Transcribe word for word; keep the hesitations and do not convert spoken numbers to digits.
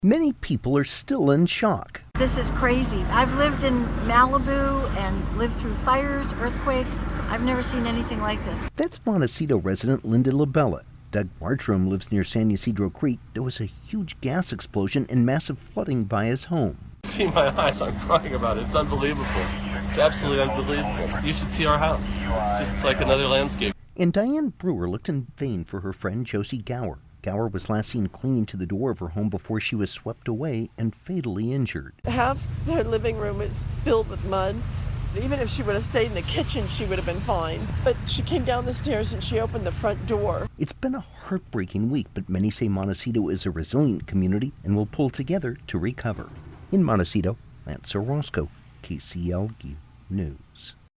Many people are still in shock. This is crazy. I've lived in Malibu and lived through fires, earthquakes. I've never seen anything like this. That's Montecito resident Linda LaBella. Doug Martrum lives near San Ysidro Creek. There was a huge gas explosion and massive flooding by his home. See my eyes, I'm crying about it. It's unbelievable. It's absolutely unbelievable. You should see our house. It's just like another landscape. And Diane Brewer looked in vain for her friend Josie Gower. Gower was last seen clinging to the door of her home before she was swept away and fatally injured. Half their living room is filled with mud. Even if she would have stayed in the kitchen, she would have been fine. But she came down the stairs and she opened the front door. It's been a heartbreaking week, but many say Montecito is a resilient community and will pull together to recover. In Montecito, Lance Orozco, K C L U News.